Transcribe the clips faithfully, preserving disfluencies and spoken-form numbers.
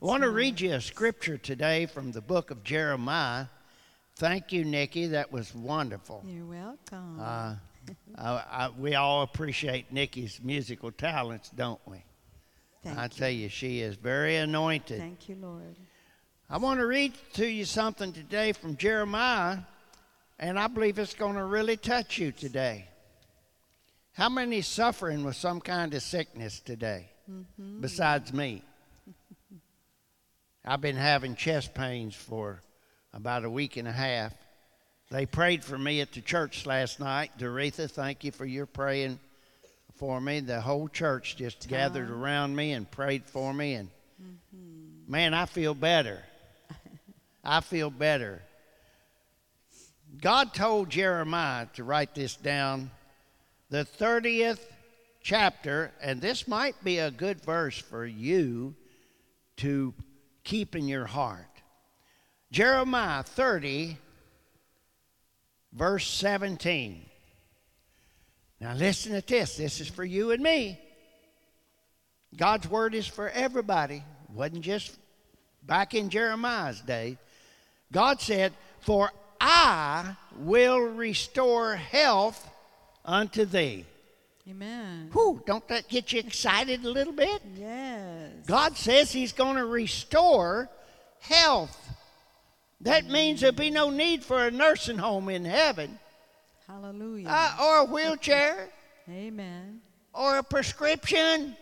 want to read you a scripture today from the book of Jeremiah. Thank you, Nikki. That was wonderful. You're welcome. Uh, I, I, we all appreciate Nikki's musical talents, don't we? Thank I you. tell you, she is very anointed. Thank you, Lord. I want to read to you something today from Jeremiah, and I believe it's going to really touch you today. How many suffering with some kind of sickness today, mm-hmm. besides me? I've been having chest pains for about a week and a half. They prayed for me at the church last night. Doretha, thank you for your praying for me. The whole church just Tom. gathered around me and prayed for me. And mm-hmm. man, I feel better. I feel better. God told Jeremiah to write this down, the thirtieth chapter, and this might be a good verse for you to keep in your heart. Jeremiah thirty, verse seventeen. Now listen to this. This is for you and me. God's word is for everybody. It wasn't just back in Jeremiah's day. God said, "For I will restore health unto thee." Amen. Whew, don't that get you excited a little bit? Yes. God says he's going to restore health. That Amen. Means there'll be no need for a nursing home in heaven. Hallelujah. Uh, or a wheelchair. Amen. Or a prescription.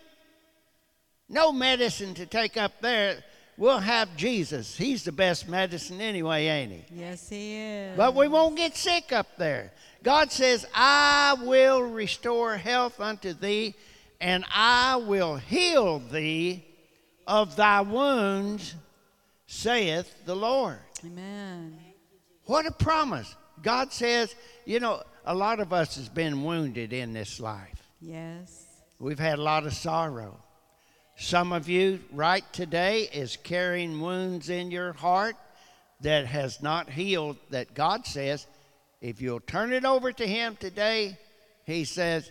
No medicine to take up there. We'll have Jesus. He's the best medicine anyway, ain't he? Yes, he is. But we won't get sick up there. God says, "I will restore health unto thee, and I will heal thee of thy wounds, saith the Lord." Amen. What a promise. God says, you know, a lot of us has been wounded in this life. Yes. We've had a lot of sorrow. Some of you right today is carrying wounds in your heart that has not healed, that God says, if you'll turn it over to him today, he says,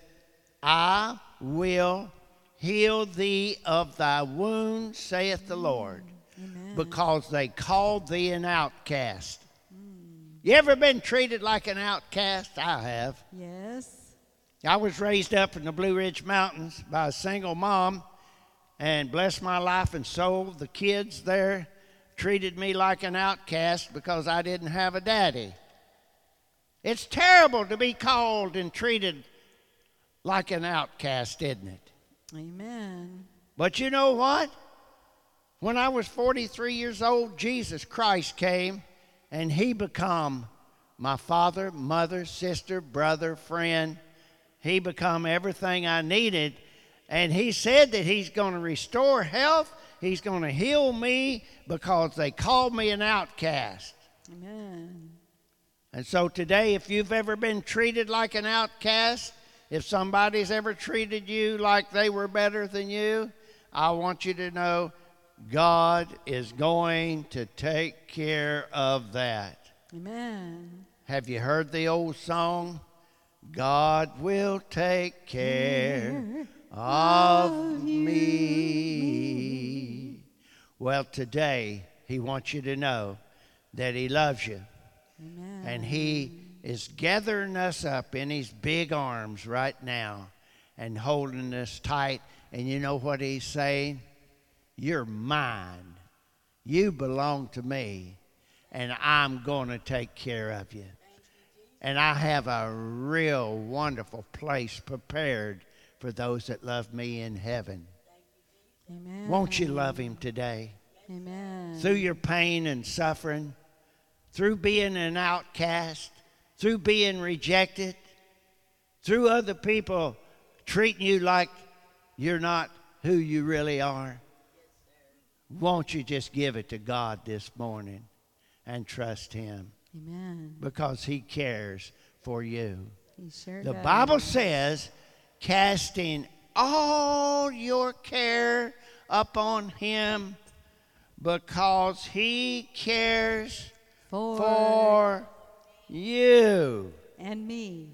"I will heal thee of thy wounds, saith the Lord." Amen. Because they called thee an outcast. Mm. You ever been treated like an outcast? I have. Yes. I was raised up in the Blue Ridge Mountains by a single mom, and bless my life and soul, the kids there treated me like an outcast because I didn't have a daddy. It's terrible to be called and treated like an outcast, isn't it? Amen. But you know what? When I was forty-three years old, Jesus Christ came, and he became my father, mother, sister, brother, friend. He became everything I needed. And he said that he's going to restore health. He's going to heal me because they called me an outcast. Amen. And so today, if you've ever been treated like an outcast, if somebody's ever treated you like they were better than you, I want you to know God is going to take care of that. Amen. Have you heard the old song? God will take care of me. Well, today, he wants you to know that he loves you. Amen. And he is gathering us up in his big arms right now and holding us tight. And you know what he's saying? You're mine. You belong to me. And I'm going to take care of you. And I have a real wonderful place prepared for those that love me in heaven. Amen. Won't you love him today? Amen. Through your pain and suffering, through being an outcast, through being rejected, through other people treating you like you're not who you really are. Won't you just give it to God this morning and trust him? Amen. Because he cares for you. He sure The does. Bible says, casting all your care upon him because he cares for, for you. And me.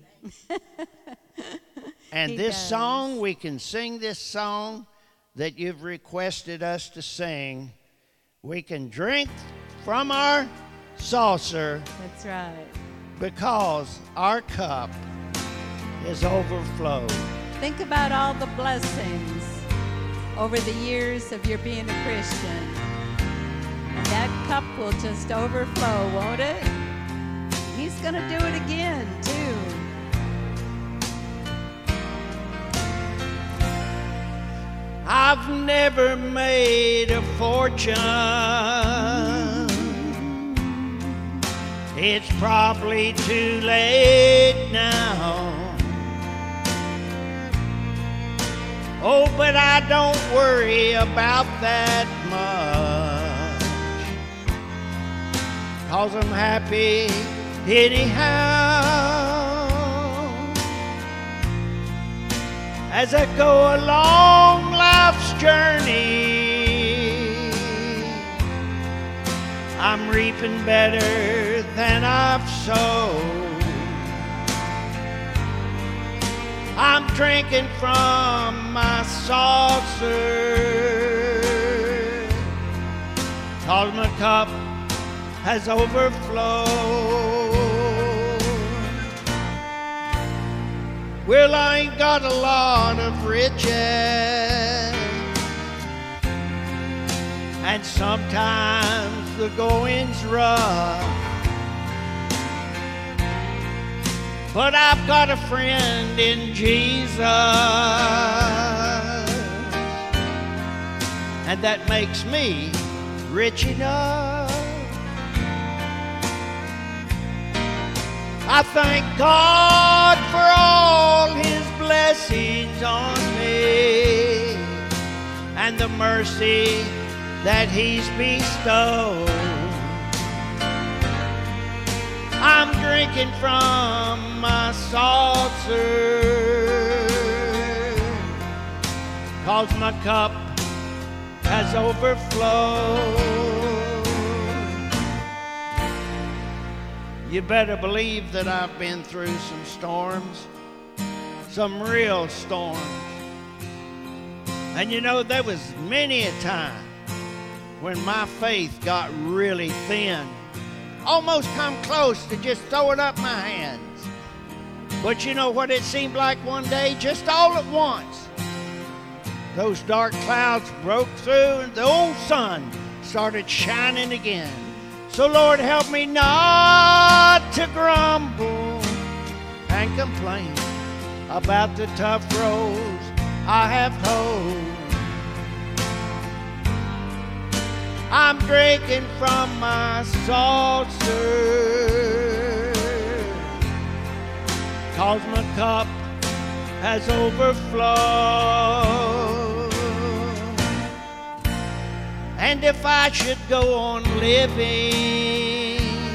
And He this does. song, we can sing this song that you've requested us to sing. We can drink from our saucer That's right. because our cup is overflowed. Think about all the blessings over the years of your being a Christian. And that cup will just overflow, won't it? He's going to do it again, too. I've never made a fortune. It's probably too late now. Oh, but I don't worry about that much, 'cause I'm happy anyhow. As I go along life's journey, I'm reaping better than I've sowed. I'm drinking from my saucer, 'cause my cup has overflowed. Well, I ain't got a lot of riches, and sometimes the going's rough, but I've got a friend in Jesus, and that makes me rich enough. I thank God for all His blessings on me and the mercy that He's bestowed. I'm drinking from my saucer, 'cause my cup has overflowed. You better believe that I've been through some storms, some real storms. And you know, there was many a time when my faith got really thin. Almost come close to just throwing up my hands. But you know what it seemed like one day? Just all at once, those dark clouds broke through and the old sun started shining again. So Lord, help me not to grumble and complain about the tough roads I have hoed. I'm drinking from my saucer, 'cause my cup has overflowed. And if I should go on living,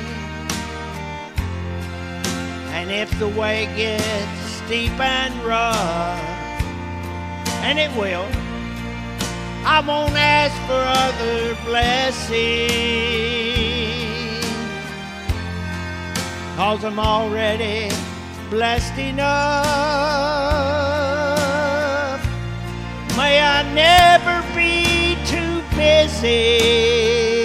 and if the way gets steep and rough, and it will, I won't ask for other blessings, 'cause I'm already blessed enough. May I never be too busy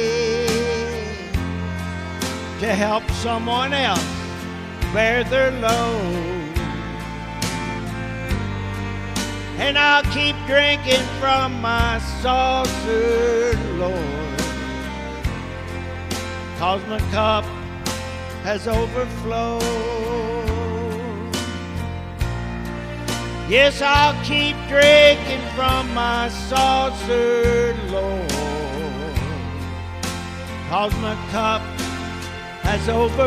to help someone else bear their load. And I'll keep drinking from my saucer, Lord, 'cause my cup has overflowed. Yes, I'll keep drinking from my saucer, Lord, 'cause my cup has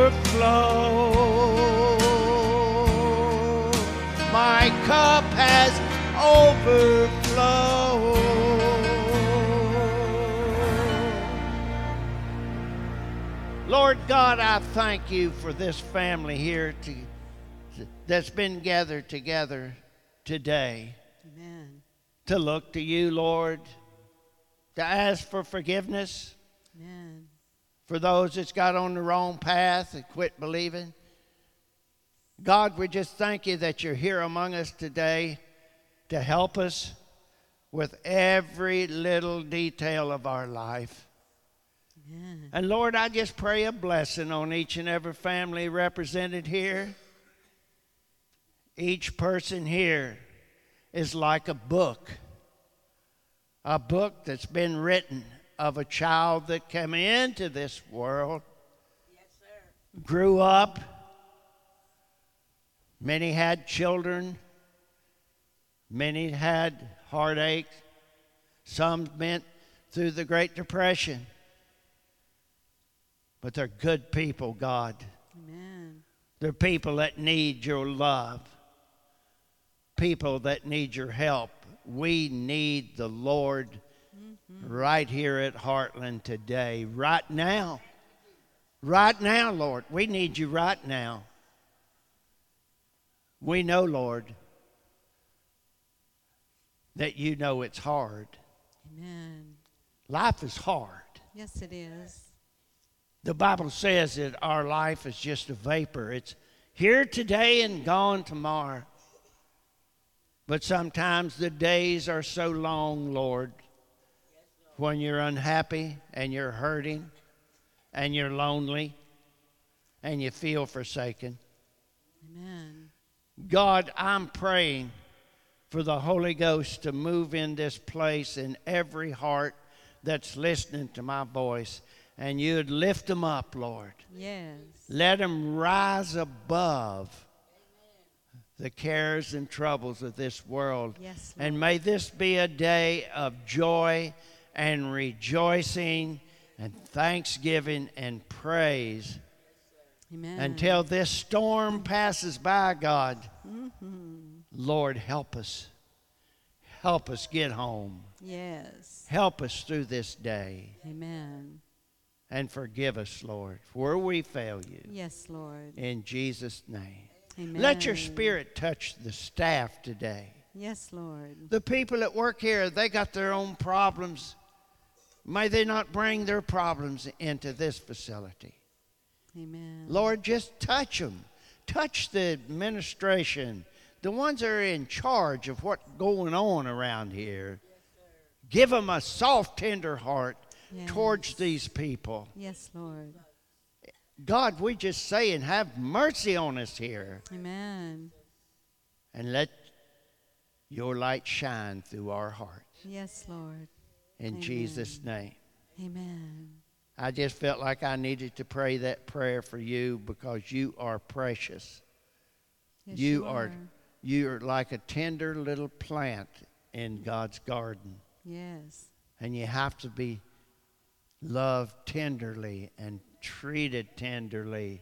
overflowed. My cup has overflowed. Lord God, I thank you for this family here to, that's been gathered together today. Amen. To look to you, Lord, to ask for forgiveness. Amen. For those that's got on the wrong path and quit believing. God, we just thank you that you're here among us today to help us with every little detail of our life. Amen. And Lord, I just pray a blessing on each and every family represented here. Each person here is like a book, a book that's been written of a child that came into this world, Yes, sir. grew up. Many had children. Many had heartaches. Some went through the Great Depression. But they're good people, God. Amen. They're people that need your love. People that need your help. We need the Lord mm-hmm. right here at Heartland today, right now. Right now, Lord. We need you right now. We know, Lord, that you know it's hard. Amen. Life is hard. Yes, it is. The Bible says that our life is just a vapor. It's here today and gone tomorrow. But sometimes the days are so long, Lord, when you're unhappy and you're hurting and you're lonely and you feel forsaken. Amen. God, I'm praying for the Holy Ghost to move in this place in every heart that's listening to my voice. And you'd lift them up, Lord. Yes. Let them rise above the cares and troubles of this world. Yes, Lord. And may this be a day of joy and rejoicing and thanksgiving and praise. Amen. Until this storm passes by, God. Mm-hmm. Lord, help us. Help us get home. Yes. Help us through this day. Amen. And forgive us, Lord, where we fail you. Yes, Lord. In Jesus' name. Amen. Let your spirit touch the staff today. Yes, Lord. The people that work here, they got their own problems. May they not bring their problems into this facility. Amen. Lord, just touch them. Touch the administration, the ones that are in charge of what's going on around here. Give them a soft, tender heart Yes. towards these people. Yes, Lord. God, we just say and have mercy on us here. Amen. And let your light shine through our hearts. Yes, Lord. In Amen. Jesus' name. Amen. I just felt like I needed to pray that prayer for you because you are precious. Yes, you you are are. you're like a tender little plant in God's garden. Yes. And you have to be loved tenderly and treated tenderly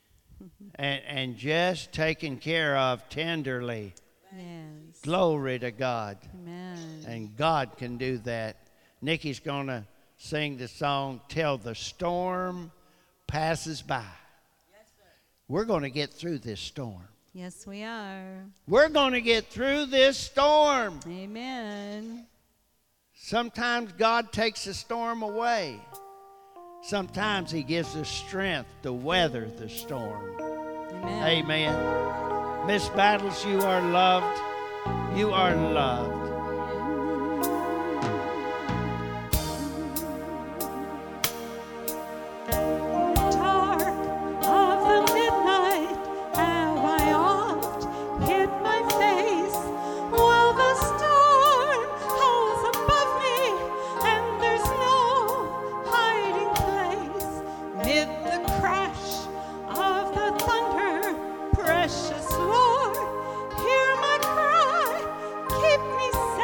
and, and just taken care of tenderly. Yes. Glory to God. Amen. And God can do that. Nikki's going to sing the song, Till the Storm Passes By. We're going to get through this storm. Yes, we are. We're going to get through this storm. Amen. Sometimes God takes the storm away. Sometimes he gives us strength to weather the storm. Amen. Amen. Miss Battles, you are loved. You are loved. Precious Lord, hear my cry, keep me safe.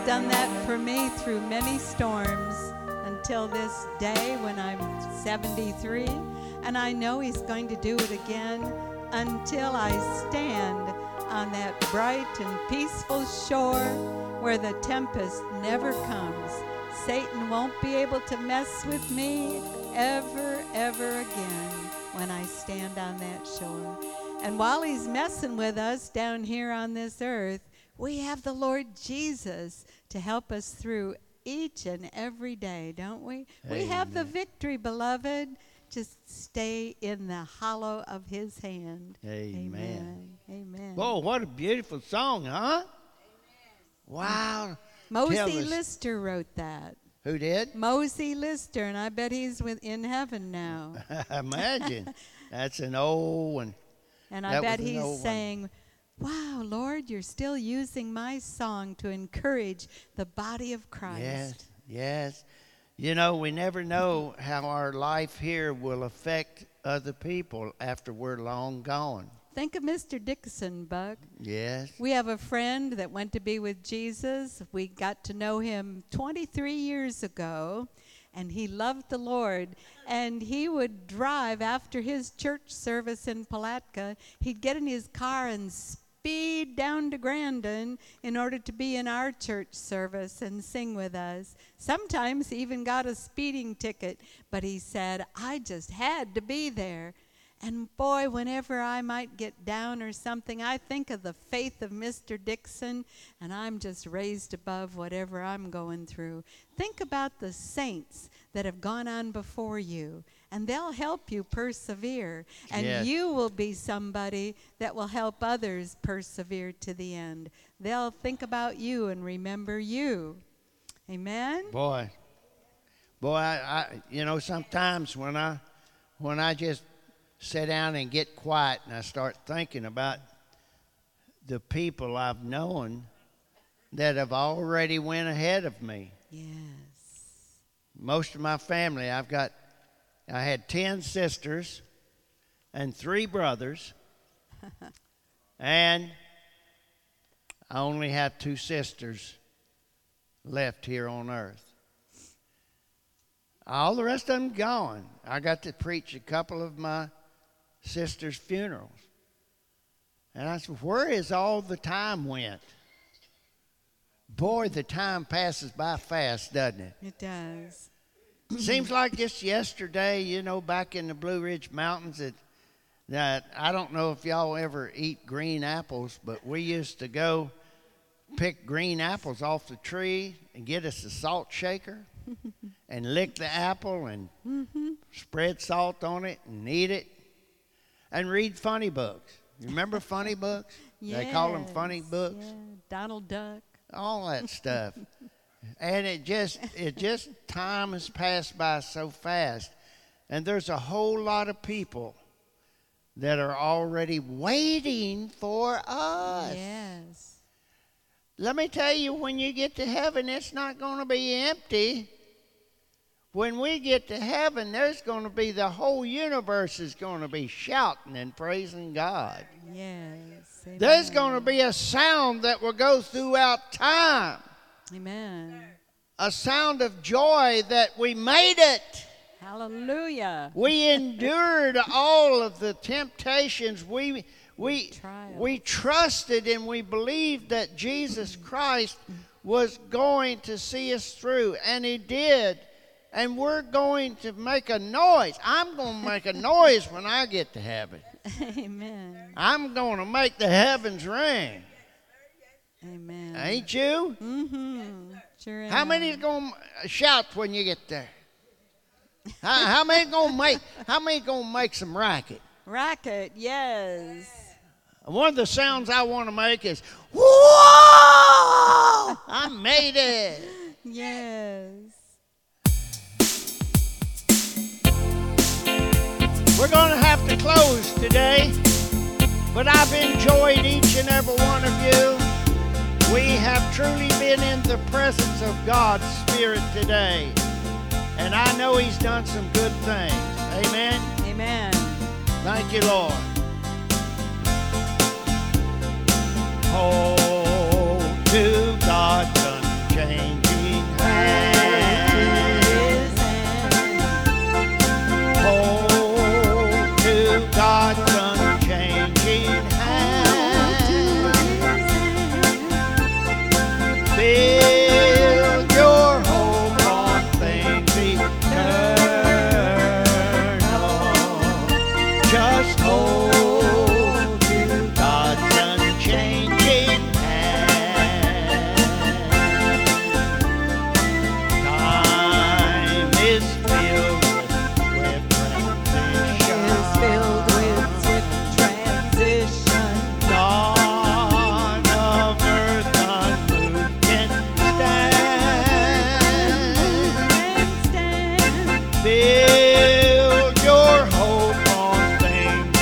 done that for me through many storms until this day when I'm seventy-three. And I know he's going to do it again until I stand on that bright and peaceful shore where the tempest never comes. Satan won't be able to mess with me ever, ever again when I stand on that shore. And while he's messing with us down here on this earth, we have the Lord Jesus to help us through each and every day, don't we? Amen. We have the victory, beloved. Just stay in the hollow of his hand. Amen. Amen. Amen. Whoa, what a beautiful song, huh? Amen. Wow. Mosey Lister wrote that. Who did? Mosey Lister, and I bet he's with, in heaven now. Imagine. That's an old one. And I that bet he's saying, wow, Lord, you're still using my song to encourage the body of Christ. Yes, yes. You know, we never know how our life here will affect other people after we're long gone. Think of Mister Dixon, Buck. Yes. We have a friend that went to be with Jesus. We got to know him twenty-three years ago, and he loved the Lord. And he would drive after his church service in Palatka. He'd get in his car and speed down to Grandin in order to be in our church service and sing with us. Sometimes he even got a speeding ticket, but he said, I just had to be there. And boy, whenever I might get down or something, I think of the faith of Mister Dixon, and I'm just raised above whatever I'm going through. Think about the saints that have gone on before you, and they'll help you persevere. And yes. you will be somebody that will help others persevere to the end. They'll think about you and remember you. Amen? Boy, boy, I, I you know, sometimes when I, when I just sit down and get quiet and I start thinking about the people I've known that have already went ahead of me. Yes. Most of my family, I've got, I had ten sisters and three brothers, and I only have two sisters left here on earth. All the rest of them gone. I got to preach a couple of my sisters' funerals. And I said, where is all the time went? Boy, the time passes by fast, doesn't it? It does. Seems like just yesterday, you know, back in the Blue Ridge Mountains, that, that I don't know if y'all ever eat green apples, but we used to go pick green apples off the tree and get us a salt shaker and lick the apple and Mm-hmm. spread salt on it and eat it and read funny books. You remember funny books? Yes. They call them funny books. Yeah. Donald Duck. All that stuff. And it just, it just, time has passed by so fast. And there's a whole lot of people that are already waiting for us. Yes. Let me tell you, when you get to heaven, it's not going to be empty. When we get to heaven, there's going to be, the whole universe is going to be shouting and praising God. Yes. Amen. There's going to be a sound that will go throughout time. Amen. A sound of joy that we made it. Hallelujah. We endured all of the temptations. We, we, Trials. we trusted and we believed that Jesus Christ was going to see us through, and he did. And we're going to make a noise. I'm going to make a noise when I get to heaven. Amen. I'm going to make the heavens ring. Amen. Ain't you? Mm-hmm. Sure. How am. many's going to shout when you get there? how, how many going to make? How many going to make some racket? Racket, yes. One of the sounds I want to make is, whoa! I made it. Yes. We're going to have to close today, but I've enjoyed each and every one of you. We have truly been in the presence of God's Spirit today, and I know he's done some good things. Amen? Amen. Thank you, Lord. Hold to God's unchanging Just hold to God's unchanging hand. Time is filled with transition. Is filled with swift transition. None of earth unmoved can stand. Stand. Build your hope on things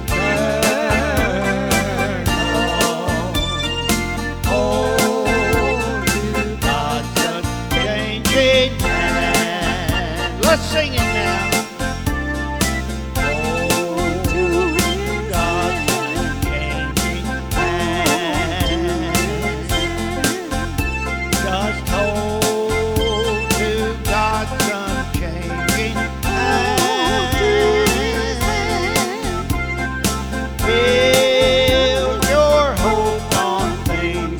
eternal. Hold to God's unchanging hand. Let's sing it now. Hold to God's unchanging hand. Just hold to God's unchanging hand. Build your hope on things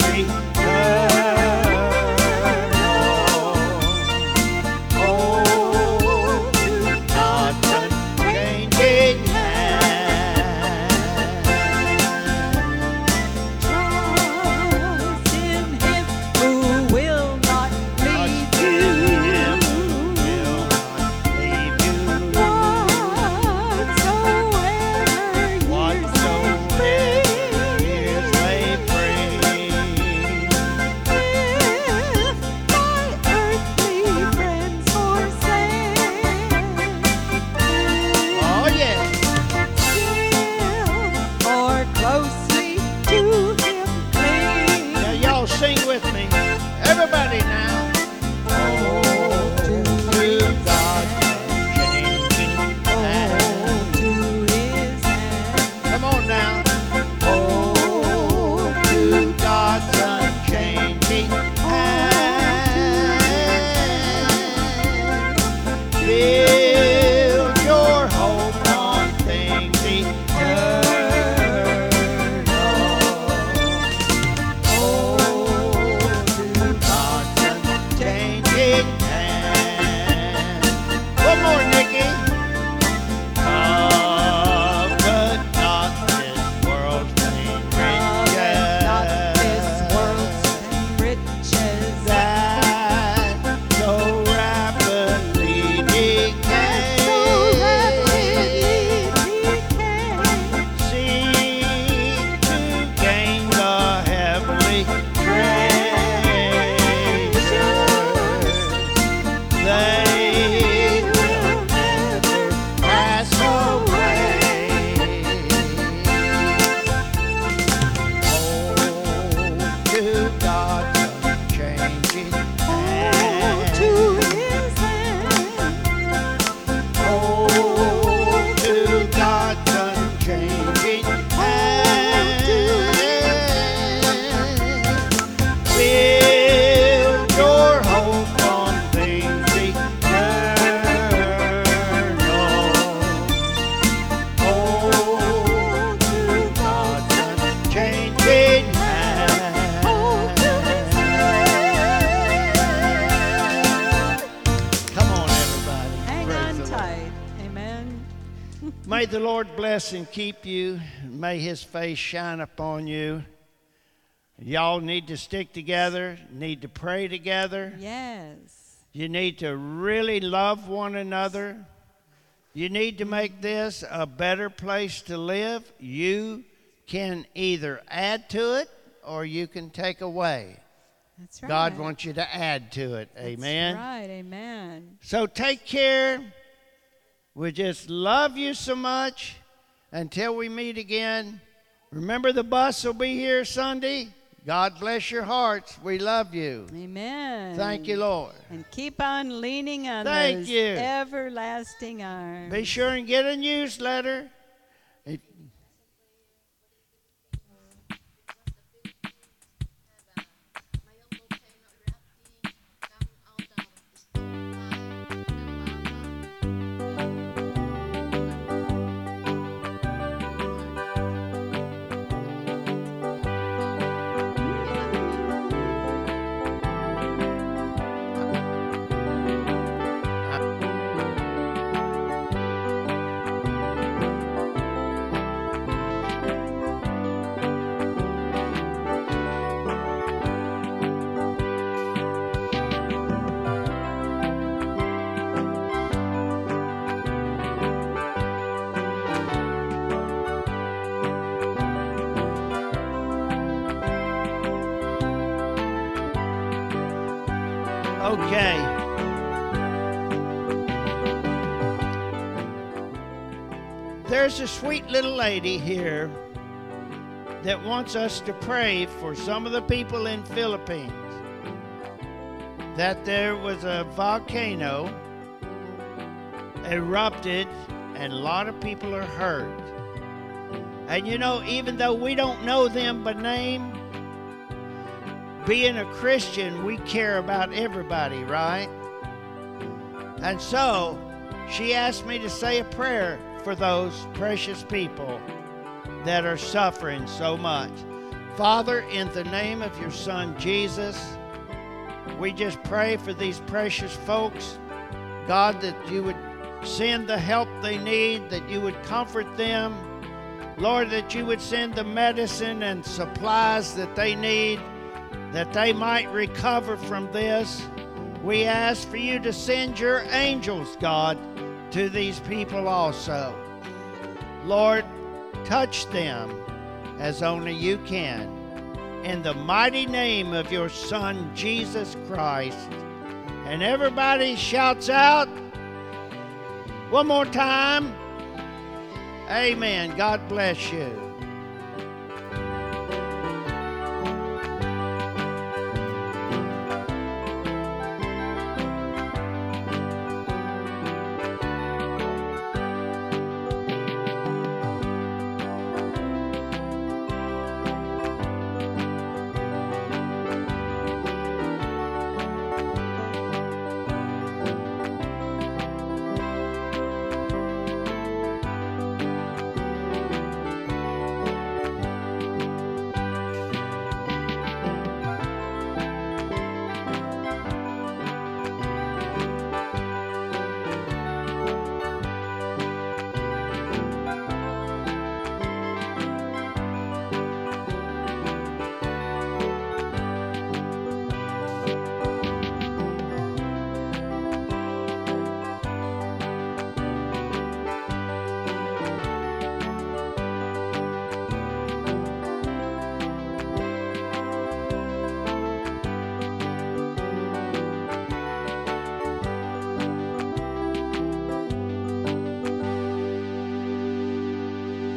eternal. Hold to God's unchanging hand. Trust in Him who will not leave Trust in you. Him who will not leave you. Whatsoever years may Whatsoever bring. years may bring. If my earthly friends forsake, Oh yeah. still more closely to Him cling. Now y'all sing with me. Everybody now. Hold to God's unchanging hand. To His hand. Come on now. Hold to God's unchanging hand. Build your hope on things eternal. Hold to God's unchanging hand. One more, Nikki. Covet not this world's vain Not this riches world's riches that so rapidly decay. so rapidly decay. Seek to gain the heavenly treasures. They will never pass away. Hold to God's unchanging hand. To His hand. Hold to God's unchanging hand. Build your hope on things eternal. Hold to God's unchanging hand. Come on, everybody. Hang Praise on the Lord. tight. Amen. May the Lord bless and keep you. May His face shine upon you. Y'all need to stick together, need to pray together. Yes. You need to really love one another. You need to make this a better place to live. You can either add to it or you can take away. That's right. God wants you to add to it. Amen. That's right. Amen. So take care. We just love you so much. Until we meet again, remember the bus will be here Sunday. God bless your hearts. We love you. Amen. Thank you, Lord. And keep on leaning on Thank those you. everlasting arms. Be sure and get a newsletter. If- Okay. There's a sweet little lady here that wants us to pray for some of the people in Philippines. That there was a volcano erupted and a lot of people are hurt. And you know, even though we don't know them by name, being a Christian, we care about everybody, right? And so, she asked me to say a prayer for those precious people that are suffering so much. Father, in the name of your Son, Jesus, we just pray for these precious folks. God, that you would send the help they need, that you would comfort them. Lord, that you would send the medicine and supplies that they need, that they might recover from this. We ask for you to send your angels, God, to these people also. Lord, touch them as only you can. In the mighty name of your Son, Jesus Christ. And everybody shouts out, one more time, amen. God bless you.